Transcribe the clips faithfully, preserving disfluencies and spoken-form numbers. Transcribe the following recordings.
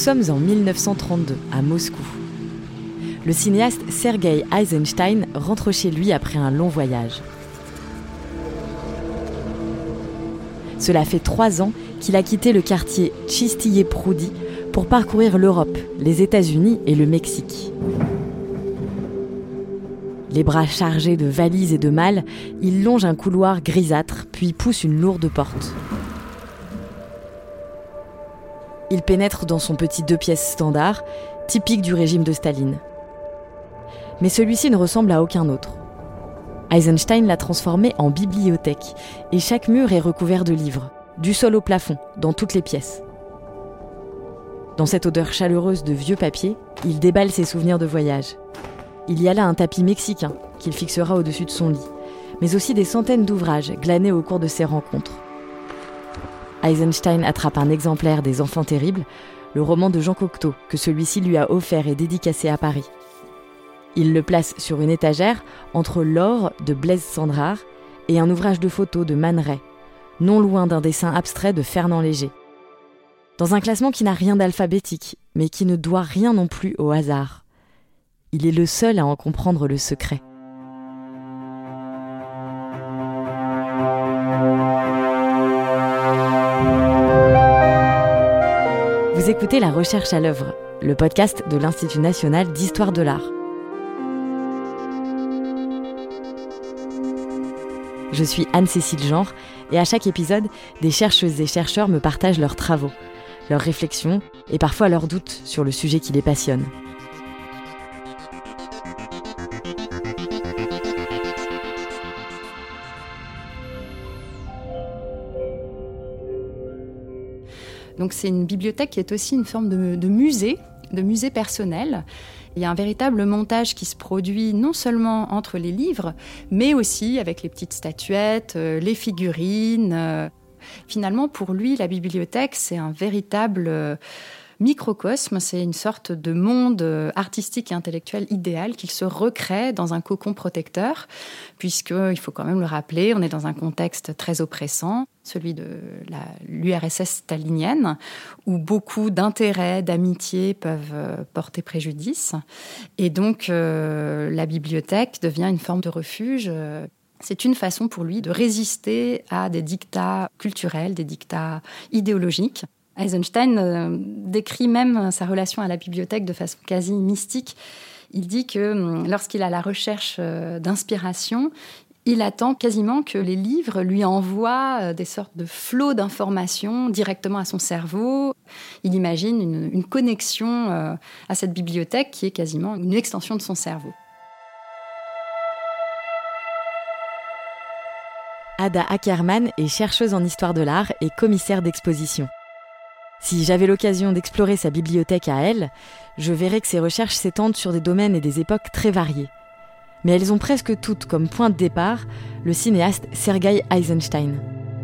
sommes en mille neuf cent trente-deux, à Moscou. Le cinéaste Sergueï Eisenstein rentre chez lui après un long voyage. Cela fait trois ans qu'il a quitté le quartier Tchistiye Proudi pour parcourir l'Europe, les États-Unis et le Mexique. Les bras chargés de valises et de malles, il longe un couloir grisâtre, puis pousse une lourde porte. Il pénètre dans son petit deux pièces standard, typique du régime de Staline. Mais celui-ci ne ressemble à aucun autre. Eisenstein l'a transformé en bibliothèque, et chaque mur est recouvert de livres, du sol au plafond, dans toutes les pièces. Dans cette odeur chaleureuse de vieux papier, il déballe ses souvenirs de voyage. Il y a là un tapis mexicain qu'il fixera au-dessus de son lit, mais aussi des centaines d'ouvrages glanés au cours de ses rencontres. Eisenstein attrape un exemplaire des Enfants terribles, le roman de Jean Cocteau que celui-ci lui a offert et dédicacé à Paris. Il le place sur une étagère entre L'or de Blaise Cendrars et un ouvrage de photos de Man Ray, non loin d'un dessin abstrait de Fernand Léger. Dans un classement qui n'a rien d'alphabétique, mais qui ne doit rien non plus au hasard. Il est le seul à en comprendre le secret. Vous écoutez La Recherche à l'œuvre, le podcast de l'Institut national d'histoire de l'art. Je suis Anne-Cécile Genre et à chaque épisode, des chercheuses et chercheurs me partagent leurs travaux, leurs réflexions et parfois leurs doutes sur le sujet qui les passionne. Donc c'est une bibliothèque qui est aussi une forme de, de musée, de musée personnel. Il y a un véritable montage qui se produit non seulement entre les livres, mais aussi avec les petites statuettes, euh, les figurines. Euh. Finalement, pour lui, la bibliothèque, c'est un véritable euh, microcosme, c'est une sorte de monde euh, artistique et intellectuel idéal qu'il se recrée dans un cocon protecteur, puisqu'il faut quand même le rappeler, on est dans un contexte très oppressant, celui de la, l'U R S S stalinienne, où beaucoup d'intérêts, d'amitiés peuvent euh, porter préjudice. Et donc, euh, la bibliothèque devient une forme de refuge. C'est une façon pour lui de résister à des dictats culturels, des dictats idéologiques. Eisenstein euh, décrit même sa relation à la bibliothèque de façon quasi mystique. Il dit que euh, lorsqu'il a la recherche euh, d'inspiration, il attend quasiment que les livres lui envoient des sortes de flots d'informations directement à son cerveau. Il imagine une, une connexion à cette bibliothèque qui est quasiment une extension de son cerveau. Ada Ackerman est chercheuse en histoire de l'art et commissaire d'exposition. Si j'avais l'occasion d'explorer sa bibliothèque à elle, je verrais que ses recherches s'étendent sur des domaines et des époques très variés. Mais elles ont presque toutes comme point de départ le cinéaste Sergueï Eisenstein.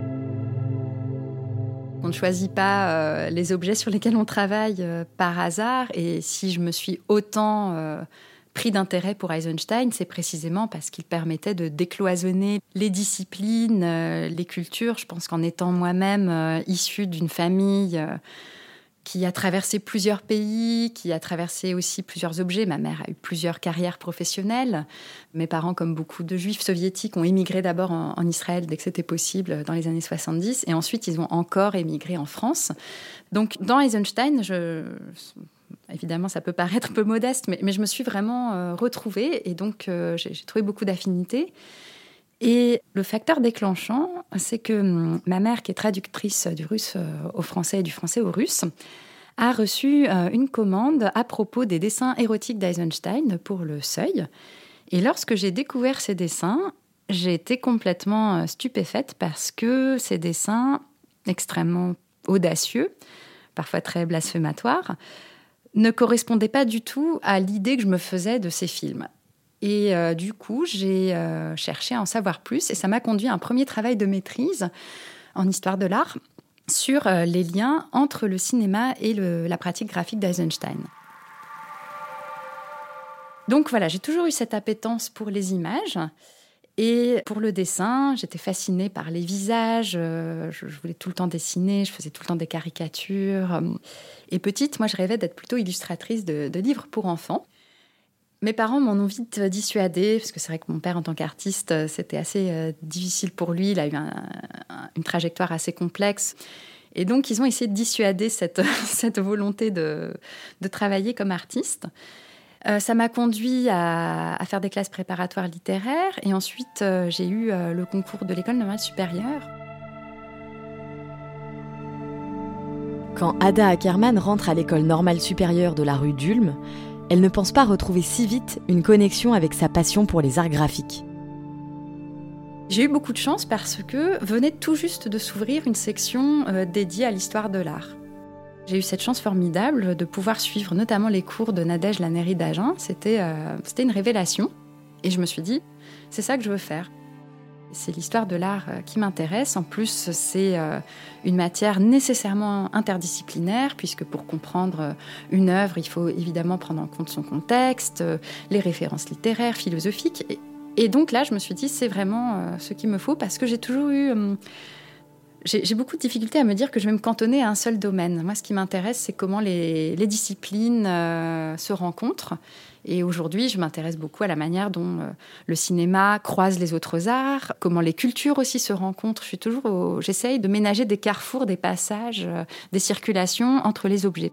On ne choisit pas euh, les objets sur lesquels on travaille euh, par hasard. Et si je me suis autant euh, pris d'intérêt pour Eisenstein, c'est précisément parce qu'il permettait de décloisonner les disciplines, euh, les cultures. Je pense qu'en étant moi-même euh, issue d'une famille euh, qui a traversé plusieurs pays, qui a traversé aussi plusieurs objets. Ma mère a eu plusieurs carrières professionnelles. Mes parents, comme beaucoup de juifs soviétiques, ont émigré d'abord en, en Israël dès que c'était possible, dans les années soixante-dix. Et ensuite, ils ont encore émigré en France. Donc, dans Eisenstein, je... évidemment, ça peut paraître un peu modeste, mais, mais je me suis vraiment euh, retrouvée. Et donc, euh, j'ai, j'ai trouvé beaucoup d'affinités. Et le facteur déclenchant, c'est que hum, ma mère, qui est traductrice du russe au français et du français au russe, a reçu euh, une commande à propos des dessins érotiques d'Eisenstein pour le Seuil. Et lorsque j'ai découvert ces dessins, j'ai été complètement stupéfaite parce que ces dessins extrêmement audacieux, parfois très blasphématoires, ne correspondaient pas du tout à l'idée que je me faisais de ces films. Et euh, du coup, j'ai euh, cherché à en savoir plus et ça m'a conduit à un premier travail de maîtrise en histoire de l'art sur euh, les liens entre le cinéma et le, la pratique graphique d'Eisenstein. Donc voilà, j'ai toujours eu cette appétence pour les images Et pour le dessin, j'étais fascinée par les visages. Euh, je, je voulais tout le temps dessiner. Je faisais tout le temps des caricatures. Et petite, moi, je rêvais d'être plutôt illustratrice de, de livres pour enfants. Mes parents m'en ont vite dissuadée, parce que c'est vrai que mon père, en tant qu'artiste, c'était assez euh, difficile pour lui. Il a eu un, un, une trajectoire assez complexe. Et donc, ils ont essayé de dissuader cette, cette volonté de, de travailler comme artiste. Euh, ça m'a conduit à, à faire des classes préparatoires littéraires. Et ensuite, euh, j'ai eu euh, le concours de l'école normale supérieure. Quand Ada Ackerman rentre à l'école normale supérieure de la rue d'Ulm, elle ne pense pas retrouver si vite une connexion avec sa passion pour les arts graphiques. J'ai eu beaucoup de chance parce que venait tout juste de s'ouvrir une section euh, dédiée à l'histoire de l'art. J'ai eu cette chance formidable de pouvoir suivre notamment les cours de Nadège Lannéry-Dagen. C'était, euh, c'était une révélation. Et je me suis dit, c'est ça que je veux faire. C'est l'histoire de l'art qui m'intéresse. En plus, c'est une matière nécessairement interdisciplinaire, puisque pour comprendre une œuvre, il faut évidemment prendre en compte son contexte, les références littéraires, philosophiques. Et donc là, je me suis dit, c'est vraiment ce qu'il me faut, parce que j'ai toujours eu... J'ai, j'ai beaucoup de difficultés à me dire que je vais me cantonner à un seul domaine. Moi, ce qui m'intéresse, c'est comment les, les disciplines euh, se rencontrent. Et aujourd'hui, je m'intéresse beaucoup à la manière dont euh, le cinéma croise les autres arts, comment les cultures aussi se rencontrent. Je suis toujours au... J'essaye de ménager des carrefours, des passages, euh, des circulations entre les objets.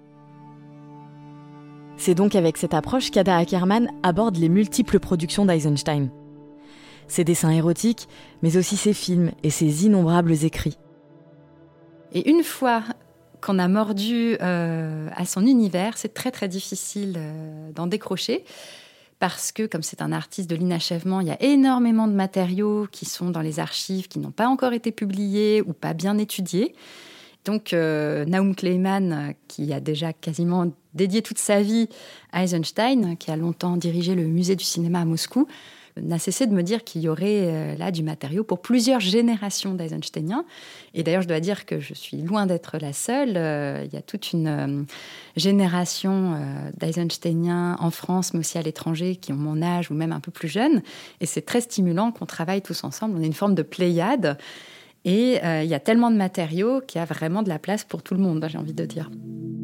C'est donc avec cette approche qu'Ada Ackerman aborde les multiples productions d'Eisenstein. Ses dessins érotiques, mais aussi ses films et ses innombrables écrits. Et une fois qu'on a mordu euh, à son univers, c'est très très difficile euh, d'en décrocher, parce que comme c'est un artiste de l'inachèvement, il y a énormément de matériaux qui sont dans les archives, qui n'ont pas encore été publiés ou pas bien étudiés. Donc euh, Naum Kleiman, qui a déjà quasiment dédié toute sa vie à Eisenstein, qui a longtemps dirigé le musée du cinéma à Moscou, n'a cessé de me dire qu'il y aurait euh, là du matériau pour plusieurs générations d'Eisensteiniens. Et d'ailleurs, je dois dire que je suis loin d'être la seule. Euh, il y a toute une euh, génération euh, d'Eisensteiniens en France, mais aussi à l'étranger, qui ont mon âge ou même un peu plus jeunes. Et c'est très stimulant qu'on travaille tous ensemble. On est une forme de pléiade. Et euh, il y a tellement de matériaux qu'il y a vraiment de la place pour tout le monde, j'ai envie de dire.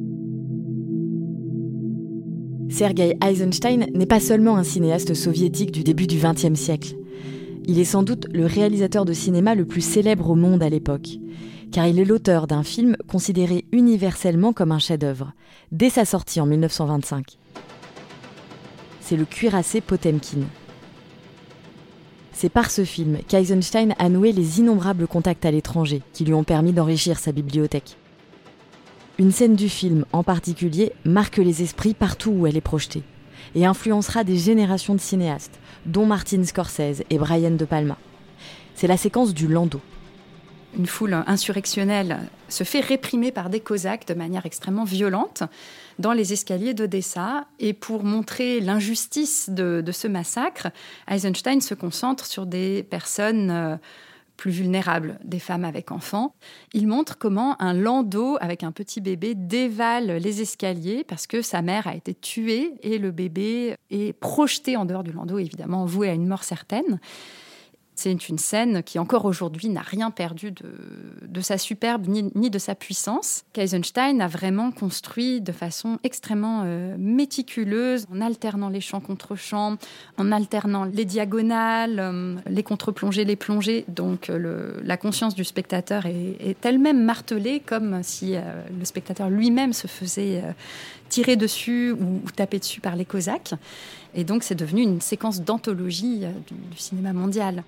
Sergei Eisenstein n'est pas seulement un cinéaste soviétique du début du vingtième siècle. Il est sans doute le réalisateur de cinéma le plus célèbre au monde à l'époque, car il est l'auteur d'un film considéré universellement comme un chef-d'œuvre, dès sa sortie en mille neuf cent vingt-cinq. C'est le cuirassé Potemkin. C'est par ce film qu'Eisenstein a noué les innombrables contacts à l'étranger qui lui ont permis d'enrichir sa bibliothèque. Une scène du film, en particulier, marque les esprits partout où elle est projetée et influencera des générations de cinéastes, dont Martin Scorsese et Brian De Palma. C'est la séquence du landau. Une foule insurrectionnelle se fait réprimer par des Cosaques de manière extrêmement violente dans les escaliers d'Odessa. Et pour montrer l'injustice de, de ce massacre, Eisenstein se concentre sur des personnes... Euh, plus vulnérables, des femmes avec enfants. Il montre comment un landau avec un petit bébé dévale les escaliers parce que sa mère a été tuée et le bébé est projeté en dehors du landau, évidemment voué à une mort certaine. C'est une scène qui, encore aujourd'hui, n'a rien perdu de, de sa superbe ni, ni de sa puissance, qu'Eisenstein a vraiment construit de façon extrêmement euh, méticuleuse, en alternant les champs contre champs, en alternant les diagonales, euh, les contre-plongées, les plongées. Donc euh, le, la conscience du spectateur est, est elle-même martelée, comme si euh, le spectateur lui-même se faisait euh, tirer dessus ou, ou taper dessus par les Cosaques. Et donc c'est devenu une séquence d'anthologie euh, du, du cinéma mondial.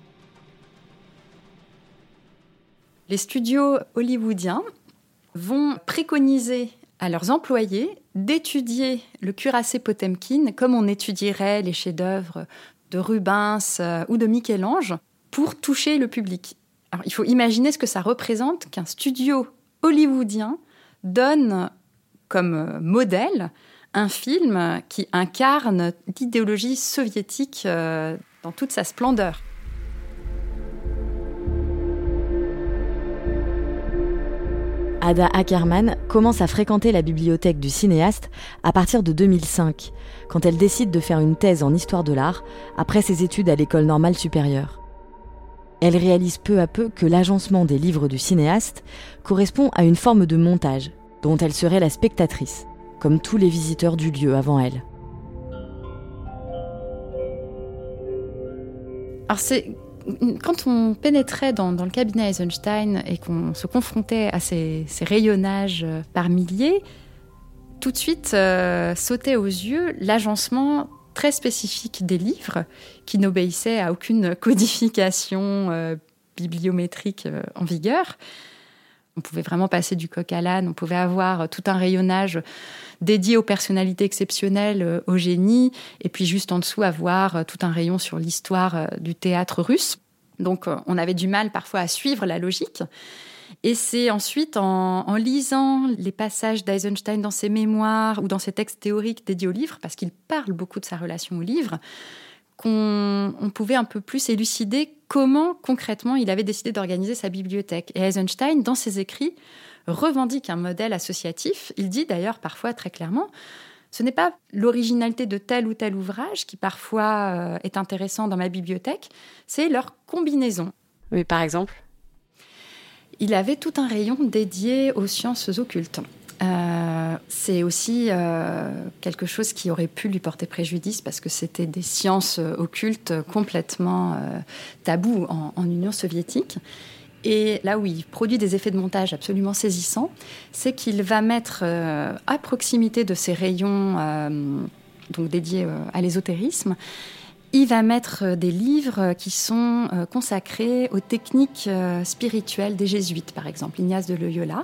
Les studios hollywoodiens vont préconiser à leurs employés d'étudier le cuirassé Potemkin comme on étudierait les chefs-d'œuvre de Rubens ou de Michel-Ange pour toucher le public. Alors, il faut imaginer ce que ça représente qu'un studio hollywoodien donne comme modèle un film qui incarne l'idéologie soviétique dans toute sa splendeur. Ada Ackerman commence à fréquenter la bibliothèque du cinéaste à partir de deux mille cinq, quand elle décide de faire une thèse en histoire de l'art après ses études à l'École normale supérieure. Elle réalise peu à peu que l'agencement des livres du cinéaste correspond à une forme de montage dont elle serait la spectatrice, comme tous les visiteurs du lieu avant elle. Alors c'est... Quand on pénétrait dans, dans le cabinet Eisenstein et qu'on se confrontait à ces, ces rayonnages par milliers, tout de suite euh, sautait aux yeux l'agencement très spécifique des livres qui n'obéissaient à aucune codification euh, bibliométrique euh, en vigueur. On pouvait vraiment passer du coq à l'âne, on pouvait avoir tout un rayonnage dédié aux personnalités exceptionnelles, au génie, et puis juste en dessous avoir tout un rayon sur l'histoire du théâtre russe. Donc on avait du mal parfois à suivre la logique. Et c'est ensuite en, en lisant les passages d'Eisenstein dans ses mémoires ou dans ses textes théoriques dédiés au livre, parce qu'il parle beaucoup de sa relation au livre, qu'on on pouvait un peu plus élucider comment concrètement il avait décidé d'organiser sa bibliothèque. Et Eisenstein, dans ses écrits, revendique un modèle associatif. Il dit d'ailleurs parfois très clairement, ce n'est pas l'originalité de tel ou tel ouvrage qui parfois euh, est intéressant dans ma bibliothèque, c'est leur combinaison. Oui, par exemple ? Il avait tout un rayon dédié aux sciences occultes. Euh, c'est aussi euh, quelque chose qui aurait pu lui porter préjudice parce que c'était des sciences occultes complètement euh, tabous en, en Union soviétique. Et là où il produit des effets de montage absolument saisissants, c'est qu'il va mettre euh, à proximité de ces rayons euh, donc dédiés euh, à l'ésotérisme, il va mettre des livres qui sont euh, consacrés aux techniques euh, spirituelles des jésuites, par exemple, Ignace de Loyola.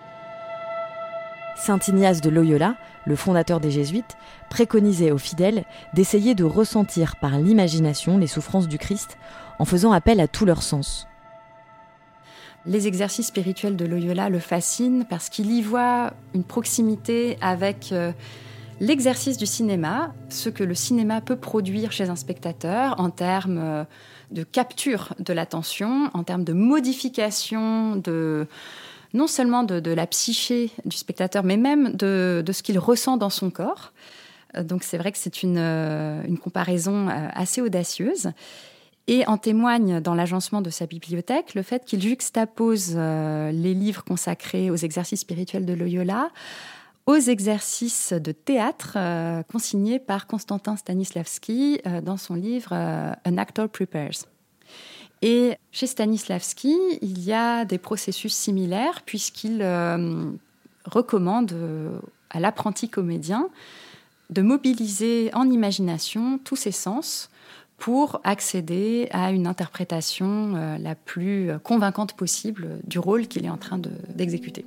Saint Ignace de Loyola, le fondateur des Jésuites, préconisait aux fidèles d'essayer de ressentir par l'imagination les souffrances du Christ en faisant appel à tous leurs sens. Les exercices spirituels de Loyola le fascinent parce qu'il y voit une proximité avec euh, l'exercice du cinéma, ce que le cinéma peut produire chez un spectateur en termes euh, de capture de l'attention, en termes de modification de... non seulement de, de la psyché du spectateur, mais même de, de ce qu'il ressent dans son corps. Donc c'est vrai que c'est une, une comparaison assez audacieuse. Et en témoigne dans l'agencement de sa bibliothèque le fait qu'il juxtapose les livres consacrés aux exercices spirituels de Loyola aux exercices de théâtre consignés par Konstantin Stanislavski dans son livre « An Actor Prepares ». Et chez Stanislavski, il y a des processus similaires puisqu'il euh, recommande euh, à l'apprenti comédien de mobiliser en imagination tous ses sens pour accéder à une interprétation euh, la plus convaincante possible du rôle qu'il est en train de, d'exécuter.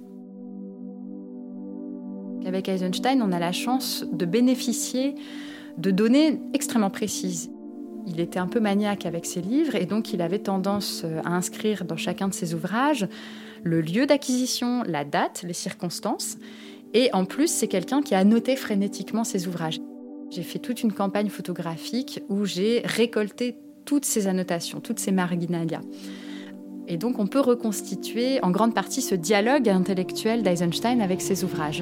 Avec Eisenstein, on a la chance de bénéficier de données extrêmement précises. Il était un peu maniaque avec ses livres et donc il avait tendance à inscrire dans chacun de ses ouvrages le lieu d'acquisition, la date, les circonstances. Et en plus, c'est quelqu'un qui a noté frénétiquement ses ouvrages. J'ai fait toute une campagne photographique où j'ai récolté toutes ces annotations, toutes ces marginalia. Et donc on peut reconstituer en grande partie ce dialogue intellectuel d'Eisenstein avec ses ouvrages.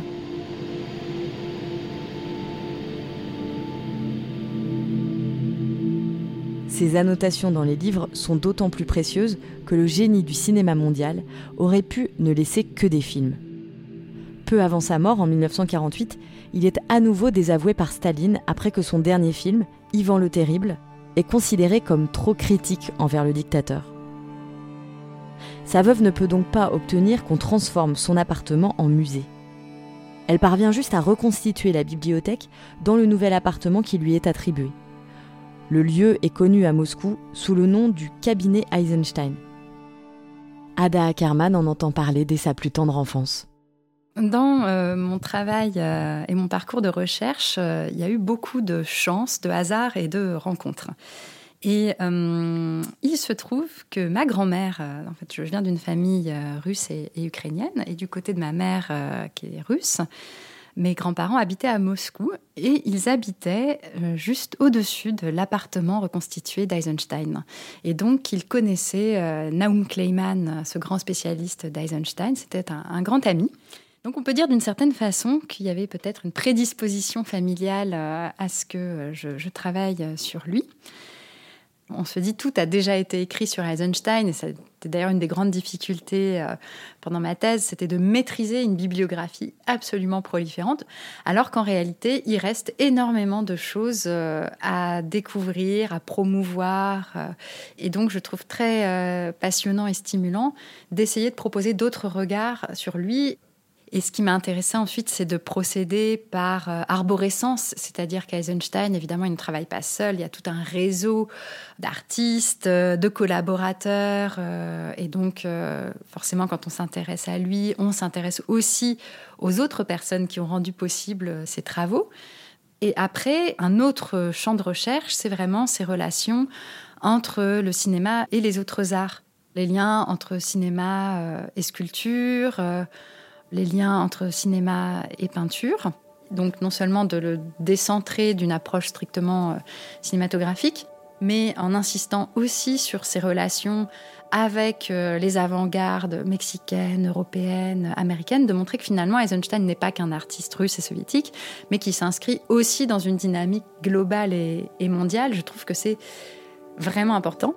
Ces annotations dans les livres sont d'autant plus précieuses que le génie du cinéma mondial aurait pu ne laisser que des films. Peu avant sa mort, en dix-neuf cent quarante-huit, il est à nouveau désavoué par Staline après que son dernier film, Ivan le Terrible, est considéré comme trop critique envers le dictateur. Sa veuve ne peut donc pas obtenir qu'on transforme son appartement en musée. Elle parvient juste à reconstituer la bibliothèque dans le nouvel appartement qui lui est attribué. Le lieu est connu à Moscou sous le nom du cabinet Eisenstein. Ada Ackerman en entend parler dès sa plus tendre enfance. Dans euh, mon travail euh, et mon parcours de recherche, euh, il y a eu beaucoup de chance, de hasard et de rencontres. Et euh, il se trouve que ma grand-mère, euh, en fait, je viens d'une famille euh, russe et, et ukrainienne, et du côté de ma mère, euh, qui est russe, Mes grands-parents habitaient à Moscou et ils habitaient euh, juste au-dessus de l'appartement reconstitué d'Eisenstein. Et donc, ils connaissaient euh, Naum Kleiman, ce grand spécialiste d'Eisenstein. C'était un, un grand ami. Donc, on peut dire d'une certaine façon qu'il y avait peut-être une prédisposition familiale euh, à ce que je, je travaille sur lui. On se dit tout a déjà été écrit sur Eisenstein, et c'était d'ailleurs une des grandes difficultés euh, pendant ma thèse, c'était de maîtriser une bibliographie absolument proliférante, alors qu'en réalité, il reste énormément de choses euh, à découvrir, à promouvoir. Euh, et donc, je trouve très euh, passionnant et stimulant d'essayer de proposer d'autres regards sur lui. Et ce qui m'a intéressé ensuite, c'est de procéder par euh, arborescence, c'est-à-dire qu'Eisenstein, évidemment, il ne travaille pas seul, il y a tout un réseau d'artistes, euh, de collaborateurs, euh, et donc euh, forcément, quand on s'intéresse à lui, on s'intéresse aussi aux autres personnes qui ont rendu possible ces travaux. Et après, un autre champ de recherche, c'est vraiment ces relations entre le cinéma et les autres arts, les liens entre cinéma euh, et sculpture, euh, les liens entre cinéma et peinture. Donc non seulement de le décentrer d'une approche strictement euh, cinématographique, mais en insistant aussi sur ses relations avec euh, les avant-gardes mexicaines, européennes, américaines, de montrer que finalement Eisenstein n'est pas qu'un artiste russe et soviétique, mais qui s'inscrit aussi dans une dynamique globale et, et mondiale. Je trouve que c'est vraiment important.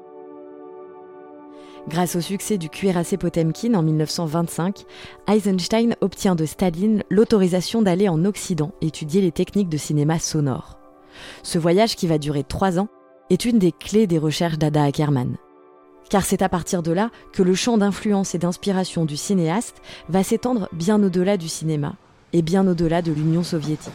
Grâce au succès du cuirassé Potemkin en dix-neuf cent vingt-cinq, Eisenstein obtient de Staline l'autorisation d'aller en Occident étudier les techniques de cinéma sonore. Ce voyage, qui va durer trois ans, est une des clés des recherches d'Ada Ackerman. Car c'est à partir de là que le champ d'influence et d'inspiration du cinéaste va s'étendre bien au-delà du cinéma et bien au-delà de l'Union soviétique.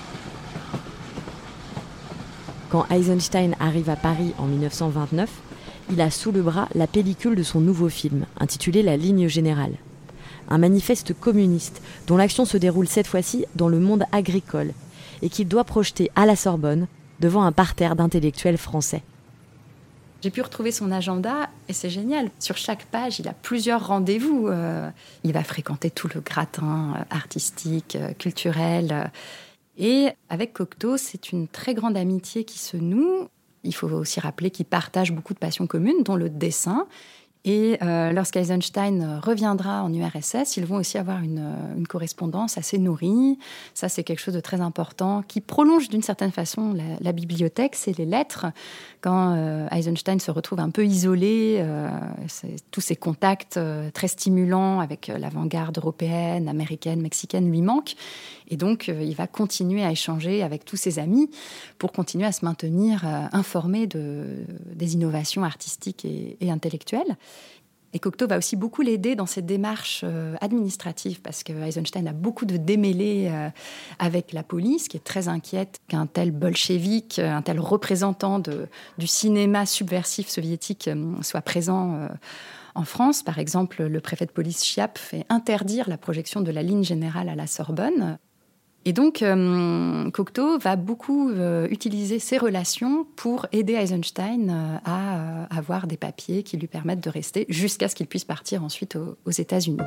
Quand Eisenstein arrive à Paris en dix-neuf cent vingt-neuf, il a sous le bras la pellicule de son nouveau film, intitulé La Ligne Générale. Un manifeste communiste dont l'action se déroule cette fois-ci dans le monde agricole et qu'il doit projeter à la Sorbonne devant un parterre d'intellectuels français. J'ai pu retrouver son agenda et c'est génial. Sur chaque page, il a plusieurs rendez-vous. Euh, il va fréquenter tout le gratin euh, artistique, euh, culturel. Euh, et avec Cocteau, c'est une très grande amitié qui se noue. Il faut aussi rappeler qu'ils partagent beaucoup de passions communes, dont le dessin. Et euh, lorsqu'Eisenstein reviendra en U R S S, ils vont aussi avoir une, une correspondance assez nourrie. Ça, c'est quelque chose de très important qui prolonge d'une certaine façon la, la bibliothèque, c'est les lettres. Quand euh, Eisenstein se retrouve un peu isolé, euh, tous ces contacts euh, très stimulants avec l'avant-garde européenne, américaine, mexicaine lui manquent. Et donc, euh, il va continuer à échanger avec tous ses amis pour continuer à se maintenir euh, informé de, des innovations artistiques et, et intellectuelles. Et Cocteau va aussi beaucoup l'aider dans ses démarches euh, administratives, parce que Eisenstein a beaucoup de démêlés euh, avec la police, qui est très inquiète qu'un tel bolchevique, un tel représentant de, du cinéma subversif soviétique euh, soit présent euh, en France. Par exemple, le préfet de police Chiappe fait interdire la projection de La Ligne Générale à la Sorbonne. Et donc, euh, Cocteau va beaucoup euh, utiliser ses relations pour aider Eisenstein euh, à euh, avoir des papiers qui lui permettent de rester jusqu'à ce qu'il puisse partir ensuite aux, aux États-Unis.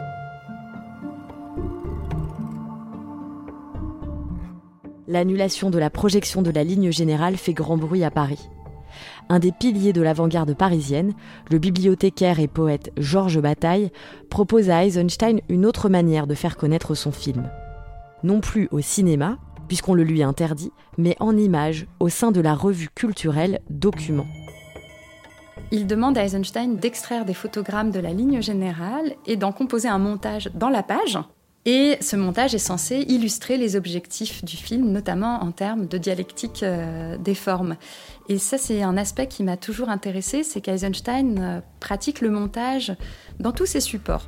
L'annulation de la projection de La Ligne Générale fait grand bruit à Paris. Un des piliers de l'avant-garde parisienne, le bibliothécaire et poète Georges Bataille, propose à Eisenstein une autre manière de faire connaître son film. Non plus au cinéma, puisqu'on le lui interdit, mais en images, au sein de la revue culturelle Document. Il demande à Eisenstein d'extraire des photogrammes de La Ligne Générale et d'en composer un montage dans la page. Et ce montage est censé illustrer les objectifs du film, notamment en termes de dialectique euh, des formes. Et ça, c'est un aspect qui m'a toujours intéressée, c'est qu'Eisenstein euh, pratique le montage dans tous ses supports.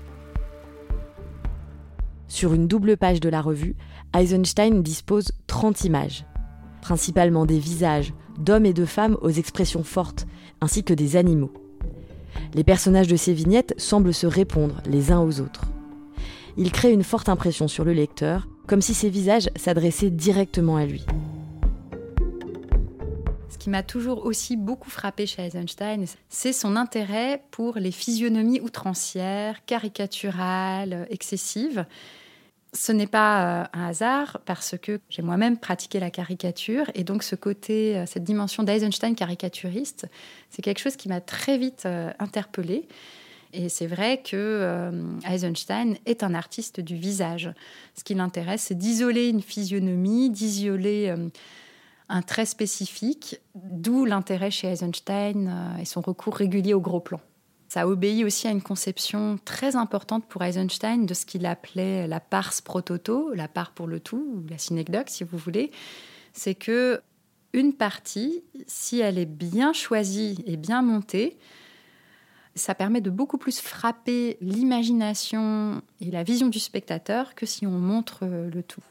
Sur une double page de la revue, Eisenstein dispose trente images, principalement des visages d'hommes et de femmes aux expressions fortes, ainsi que des animaux. Les personnages de ces vignettes semblent se répondre les uns aux autres. Il crée une forte impression sur le lecteur, comme si ces visages s'adressaient directement à lui. Ce qui m'a toujours aussi beaucoup frappé chez Eisenstein, c'est son intérêt pour les physionomies outrancières, caricaturales, excessives. Ce n'est pas un hasard parce que j'ai moi-même pratiqué la caricature et donc ce côté, cette dimension d'Eisenstein caricaturiste, c'est quelque chose qui m'a très vite interpellée. Et c'est vrai que euh, Eisenstein est un artiste du visage. Ce qui l'intéresse, c'est d'isoler une physionomie, d'isoler euh, un trait spécifique, d'où l'intérêt chez Eisenstein euh, et son recours régulier au gros plan. Ça obéit aussi à une conception très importante pour Eisenstein de ce qu'il appelait la pars pro toto, la part pour le tout, ou la synecdoque si vous voulez. C'est que une partie, si elle est bien choisie et bien montée, ça permet de beaucoup plus frapper l'imagination et la vision du spectateur que si on montre le tout.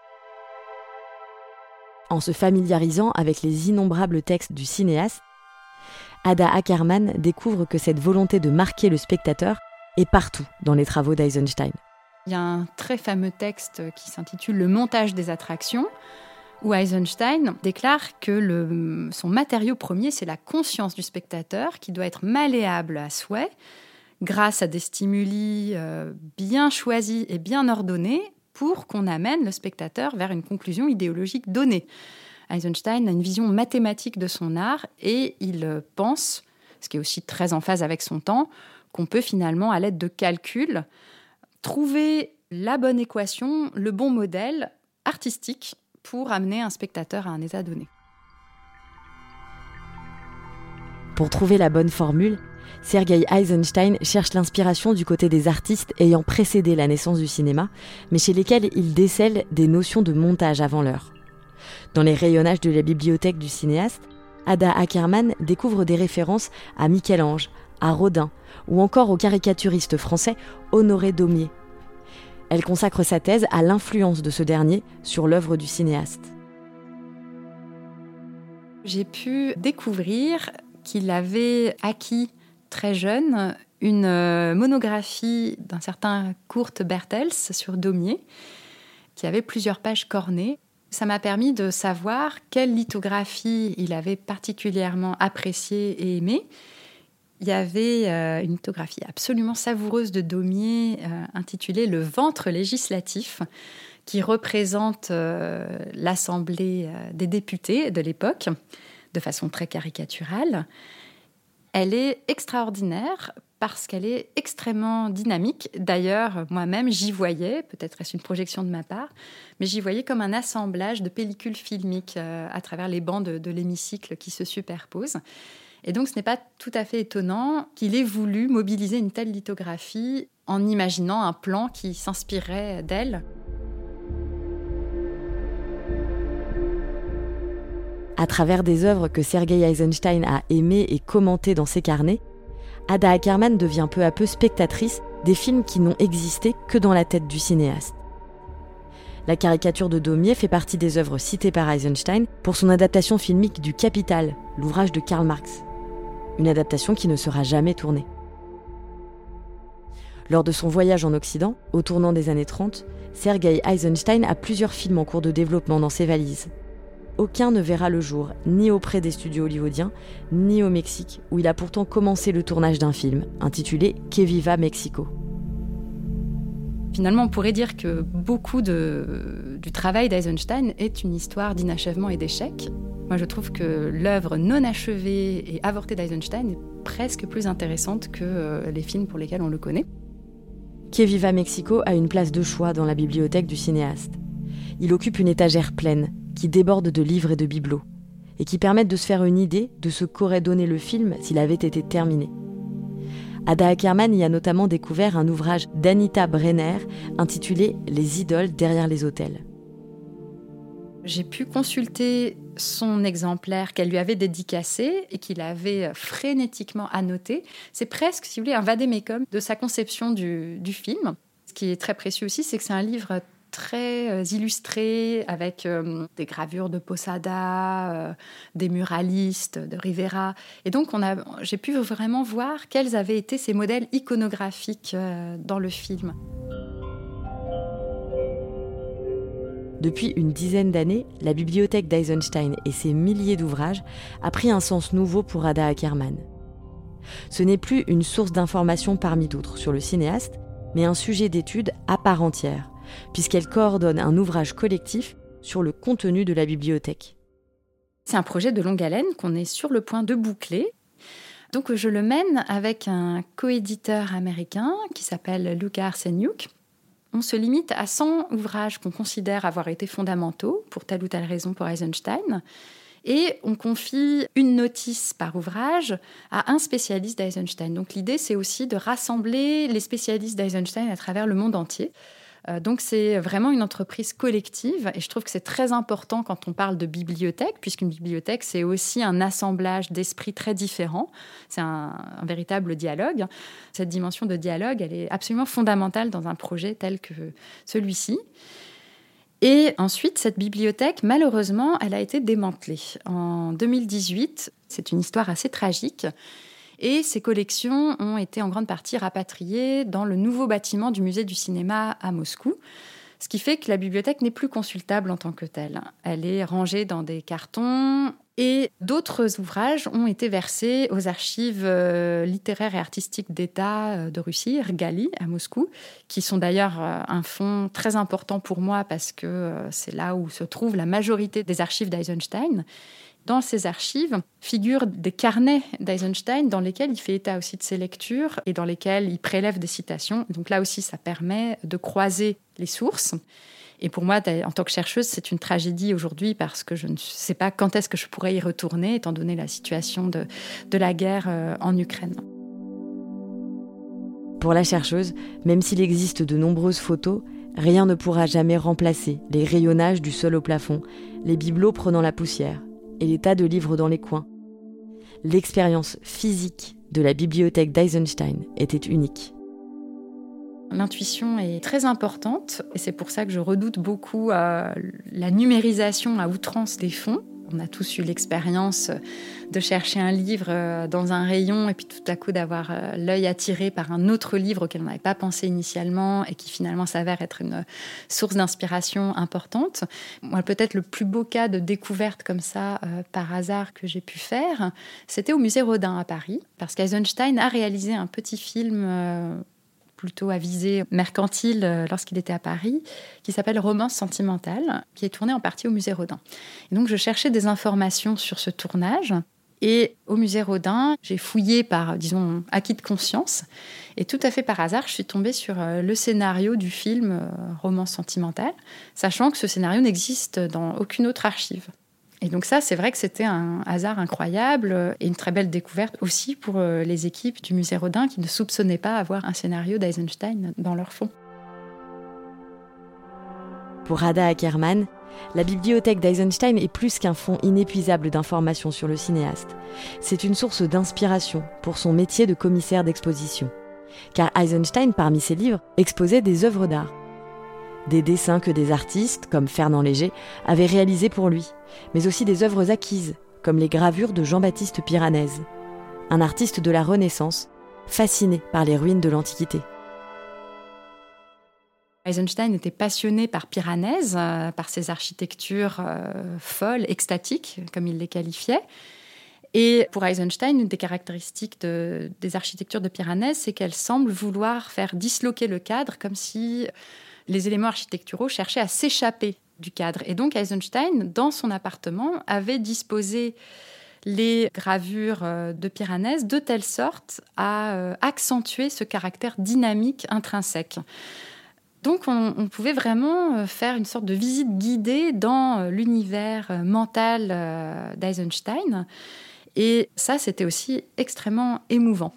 En se familiarisant avec les innombrables textes du cinéaste, Ada Ackerman découvre que cette volonté de marquer le spectateur est partout dans les travaux d'Eisenstein. Il y a un très fameux texte qui s'intitule « Le montage des attractions », où Eisenstein déclare que le, son matériau premier, c'est la conscience du spectateur, qui doit être malléable à souhait, grâce à des stimuli euh, bien choisis et bien ordonnés, pour qu'on amène le spectateur vers une conclusion idéologique donnée. Eisenstein a une vision mathématique de son art et il pense, ce qui est aussi très en phase avec son temps, qu'on peut finalement, à l'aide de calculs, trouver la bonne équation, le bon modèle artistique pour amener un spectateur à un état donné. Pour trouver la bonne formule, Sergei Eisenstein cherche l'inspiration du côté des artistes ayant précédé la naissance du cinéma, mais chez lesquels il décèle des notions de montage avant l'heure. Dans les rayonnages de la bibliothèque du cinéaste, Ada Ackerman découvre des références à Michel-Ange, à Rodin ou encore au caricaturiste français Honoré Daumier. Elle consacre sa thèse à l'influence de ce dernier sur l'œuvre du cinéaste. J'ai pu découvrir qu'il avait acquis très jeune une monographie d'un certain Kurt Bertels sur Daumier, qui avait plusieurs pages cornées. Ça m'a permis de savoir quelle lithographie il avait particulièrement appréciée et aimée. Il y avait euh, une lithographie absolument savoureuse de Daumier euh, intitulée « Le ventre législatif » qui représente euh, l'Assemblée euh, des députés de l'époque de façon très caricaturale. Elle est extraordinaire parce qu'elle est extrêmement dynamique. D'ailleurs, moi-même, j'y voyais, peut-être est-ce une projection de ma part, mais j'y voyais comme un assemblage de pellicules filmiques euh, à travers les bancs de, de l'hémicycle qui se superposent. Et donc, ce n'est pas tout à fait étonnant qu'il ait voulu mobiliser une telle lithographie en imaginant un plan qui s'inspirait d'elle. À travers des œuvres que Sergei Eisenstein a aimées et commentées dans ses carnets, Ada Ackerman devient peu à peu spectatrice des films qui n'ont existé que dans la tête du cinéaste. La caricature de Daumier fait partie des œuvres citées par Eisenstein pour son adaptation filmique du Capital, l'ouvrage de Karl Marx. Une adaptation qui ne sera jamais tournée. Lors de son voyage en Occident, au tournant des années trente, Sergei Eisenstein a plusieurs films en cours de développement dans ses valises. Aucun ne verra le jour, ni auprès des studios hollywoodiens, ni au Mexique, où il a pourtant commencé le tournage d'un film, intitulé « Que viva Mexico ». Finalement, on pourrait dire que beaucoup de, du travail d'Eisenstein est une histoire d'inachèvement et d'échec. Moi, je trouve que l'œuvre non achevée et avortée d'Eisenstein est presque plus intéressante que les films pour lesquels on le connaît. Que viva Mexico a une place de choix dans la bibliothèque du cinéaste. Il occupe une étagère pleine, qui déborde de livres et de bibelots, et qui permettent de se faire une idée de ce qu'aurait donné le film s'il avait été terminé. Ada Ackerman y a notamment découvert un ouvrage d'Anita Brenner intitulé « Les idoles derrière les autels ». J'ai pu consulter son exemplaire qu'elle lui avait dédicacé et qu'il avait frénétiquement annoté. C'est presque, si vous voulez, un vade-mecum de sa conception du, du film. Ce qui est très précieux aussi, c'est que c'est un livre très illustré, avec euh, des gravures de Posada, euh, des muralistes, de Rivera. Et donc, on a, j'ai pu vraiment voir quels avaient été ces modèles iconographiques euh, dans le film. Depuis une dizaine d'années, la bibliothèque d'Eisenstein et ses milliers d'ouvrages a pris un sens nouveau pour Ada Ackerman. Ce n'est plus une source d'information parmi d'autres sur le cinéaste, mais un sujet d'étude à part entière, puisqu'elle coordonne un ouvrage collectif sur le contenu de la bibliothèque. C'est un projet de longue haleine qu'on est sur le point de boucler. Donc je le mène avec un coéditeur américain qui s'appelle Luca Arsenyuk. On se limite à cent ouvrages qu'on considère avoir été fondamentaux pour telle ou telle raison pour Eisenstein. Et on confie une notice par ouvrage à un spécialiste d'Eisenstein. Donc l'idée, c'est aussi de rassembler les spécialistes d'Eisenstein à travers le monde entier. Euh, donc c'est vraiment une entreprise collective. Et je trouve que c'est très important quand on parle de bibliothèque, puisqu'une bibliothèque, c'est aussi un assemblage d'esprits très différents. C'est un, un véritable dialogue. Cette dimension de dialogue, elle est absolument fondamentale dans un projet tel que celui-ci. Et ensuite, cette bibliothèque, malheureusement, elle a été démantelée. En deux mille dix-huit, c'est une histoire assez tragique. Et ces collections ont été en grande partie rapatriées dans le nouveau bâtiment du musée du cinéma à Moscou. Ce qui fait que la bibliothèque n'est plus consultable en tant que telle. Elle est rangée dans des cartons et d'autres ouvrages ont été versés aux archives euh, littéraires et artistiques d'État de Russie, Rgali, à Moscou, qui sont d'ailleurs euh, un fonds très important pour moi parce que euh, c'est là où se trouve la majorité des archives d'Eisenstein. Dans ces archives figurent des carnets d'Eisenstein dans lesquels il fait état aussi de ses lectures et dans lesquels il prélève des citations. Donc là aussi, ça permet de croiser les sources. Et pour moi, en tant que chercheuse, c'est une tragédie aujourd'hui parce que je ne sais pas quand est-ce que je pourrais y retourner, étant donné la situation de, de la guerre en Ukraine. Pour la chercheuse, même s'il existe de nombreuses photos, rien ne pourra jamais remplacer les rayonnages du sol au plafond, les bibelots prenant la poussière et les tas de livres dans les coins. L'expérience physique de la bibliothèque d'Eisenstein était unique. L'intuition est très importante et c'est pour ça que je redoute beaucoup euh, la numérisation à outrance des fonds. On a tous eu l'expérience de chercher un livre dans un rayon et puis tout à coup d'avoir l'œil attiré par un autre livre auquel on n'avait pas pensé initialement et qui finalement s'avère être une source d'inspiration importante. Moi, peut-être le plus beau cas de découverte comme ça, euh, par hasard, que j'ai pu faire, c'était au musée Rodin à Paris, parce qu'Eisenstein a réalisé un petit film euh, plutôt à visée mercantile euh, lorsqu'il était à Paris, qui s'appelle Romance sentimentale, qui est tourné en partie au musée Rodin. Et donc je cherchais des informations sur ce tournage. Et au musée Rodin, j'ai fouillé par, disons, acquis de conscience. Et tout à fait par hasard, je suis tombée sur euh, le scénario du film euh, Romance sentimentale, sachant que ce scénario n'existe dans aucune autre archive. Et donc ça, c'est vrai que c'était un hasard incroyable et une très belle découverte aussi pour les équipes du musée Rodin qui ne soupçonnaient pas avoir un scénario d'Eisenstein dans leur fond. Pour Ada Ackerman, la bibliothèque d'Eisenstein est plus qu'un fonds inépuisable d'informations sur le cinéaste. C'est une source d'inspiration pour son métier de commissaire d'exposition. Car Eisenstein, parmi ses livres, exposait des œuvres d'art. Des dessins que des artistes, comme Fernand Léger, avaient réalisés pour lui, mais aussi des œuvres acquises, comme les gravures de Jean-Baptiste Piranèse, un artiste de la Renaissance, fasciné par les ruines de l'Antiquité. Eisenstein était passionné par Piranèse, euh, par ses architectures euh, folles, extatiques, comme il les qualifiait. Et pour Eisenstein, une des caractéristiques de, des architectures de Piranèse, c'est qu'elles semblent vouloir faire disloquer le cadre, comme si les éléments architecturaux cherchaient à s'échapper du cadre. Et donc Eisenstein, dans son appartement, avait disposé les gravures de Piranèse de telle sorte à accentuer ce caractère dynamique intrinsèque. Donc on, on pouvait vraiment faire une sorte de visite guidée dans l'univers mental d'Eisenstein. Et ça, c'était aussi extrêmement émouvant.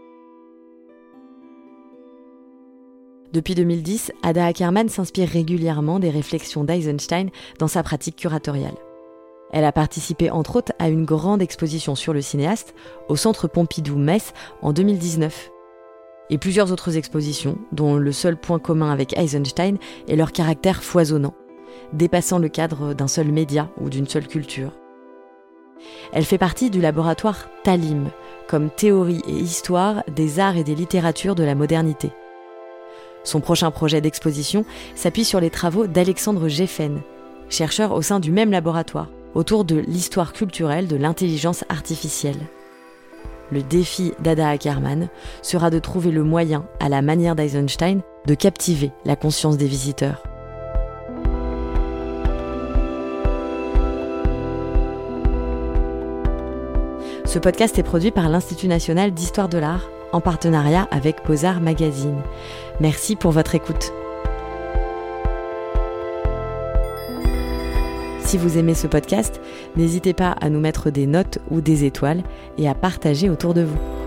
Depuis deux mille dix, Ada Ackerman s'inspire régulièrement des réflexions d'Eisenstein dans sa pratique curatoriale. Elle a participé entre autres à une grande exposition sur le cinéaste au Centre Pompidou-Metz en deux mille dix-neuf. Et plusieurs autres expositions, dont le seul point commun avec Eisenstein est leur caractère foisonnant, dépassant le cadre d'un seul média ou d'une seule culture. Elle fait partie du laboratoire Talim, comme théorie et histoire des arts et des littératures de la modernité. Son prochain projet d'exposition s'appuie sur les travaux d'Alexandre Geffen, chercheur au sein du même laboratoire, autour de l'histoire culturelle de l'intelligence artificielle. le défi d'Ada Ackerman sera de trouver le moyen, à la manière d'Eisenstein, de captiver la conscience des visiteurs. Ce podcast est produit par l'Institut national d'histoire de l'art, en partenariat avec Beaux-Arts Magazine. Merci pour votre écoute. Si vous aimez ce podcast, n'hésitez pas à nous mettre des notes ou des étoiles et à partager autour de vous.